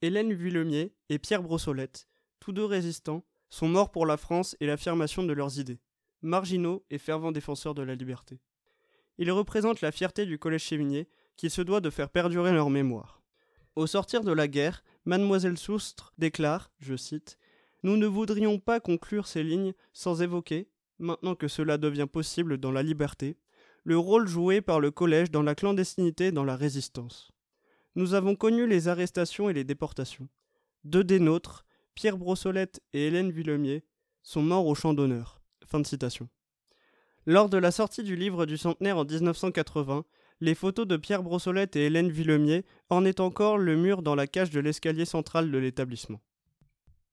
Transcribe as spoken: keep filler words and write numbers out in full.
Hélène Vuillemier et Pierre Brossolette, tous deux résistants, sont morts pour la France et l'affirmation de leurs idées, marginaux et fervents défenseurs de la liberté. Ils représentent la fierté du Collège Sévigné qui se doit de faire perdurer leur mémoire. Au sortir de la guerre, Mademoiselle Soustre déclare, je cite, « Nous ne voudrions pas conclure ces lignes sans évoquer, maintenant que cela devient possible dans la liberté, le rôle joué par le collège dans la clandestinité et dans la résistance. Nous avons connu les arrestations et les déportations. Deux des nôtres, Pierre Brossolette et Hélène Vuillemier, sont morts au champ d'honneur. » Fin de citation. Lors de la sortie du livre du centenaire en dix-neuf cent quatre-vingts, les photos de Pierre Brossolette et Hélène Vuillemier ornaient encore le mur dans la cage de l'escalier central de l'établissement.